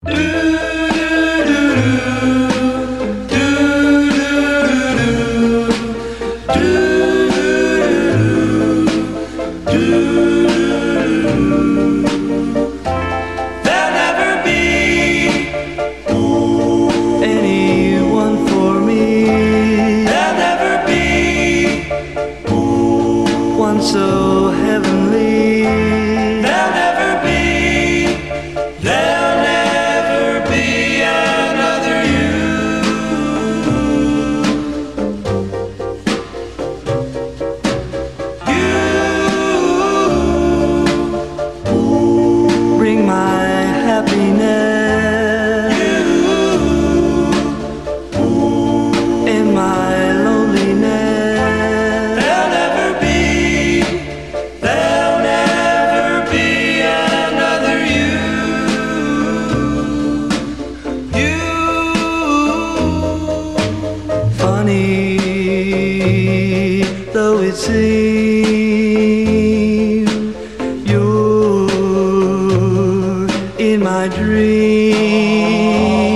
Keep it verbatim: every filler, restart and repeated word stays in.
So heavenly, there'll never be, there'll never be another you. You bring my happiness, you in my loneliness. Funny though it seems, you're in my dreams.